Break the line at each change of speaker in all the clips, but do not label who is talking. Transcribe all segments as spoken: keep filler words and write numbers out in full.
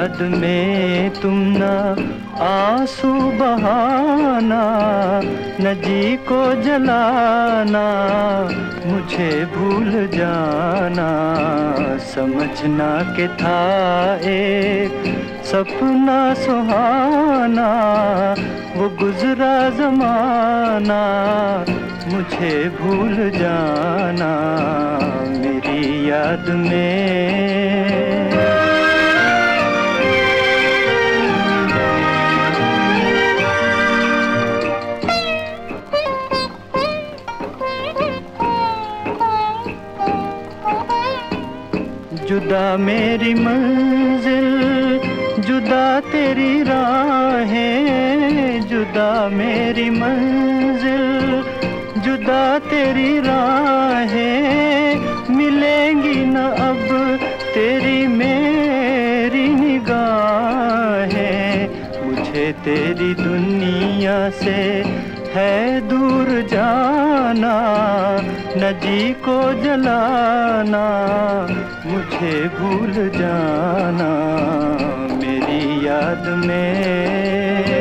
याद में तुम ना आंसू बहाना, न जी को जलाना, मुझे भूल जाना। समझना के था एक सपना सुहाना, वो गुजरा ज़माना, मुझे भूल जाना मेरी याद में। जुदा मेरी मंजिल, जुदा तेरी राहें, जुदा मेरी मंजिल, जुदा तेरी राहें, मिलेंगी न अब तेरी मेरी निगाहें। मुझे तेरी दुनिया से है दूर जाना, न जी को जलाना, मुझे भूल जाना मेरी याद में।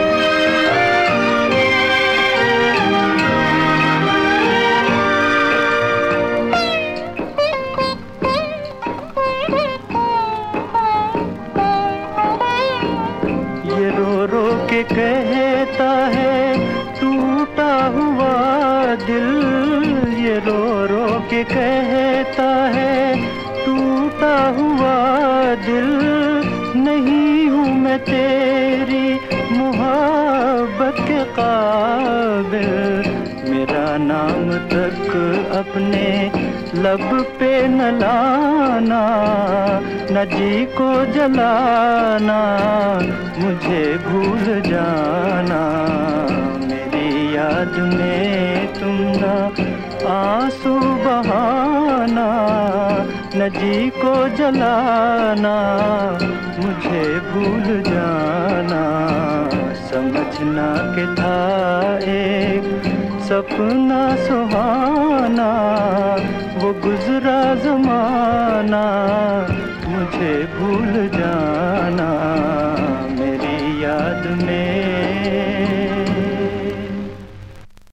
ये रो रो के कहता है टूटा हुआ दिल, ये रो रो के कहता है टूटा हुआ दिल। नहीं हूँ मैं तेरी मोहब्बत के काबिल, मेरा नाम तक अपने लब पे न लाना, न जी को जलाना, मुझे भूल जाना मेरी याद में तुम ना आंसू बहाना, न जी को जलाना, मुझे भूल जाना। समझना के था एक सपना सुहाना, वो गुजरा ज़माना, मुझे भूल जाना।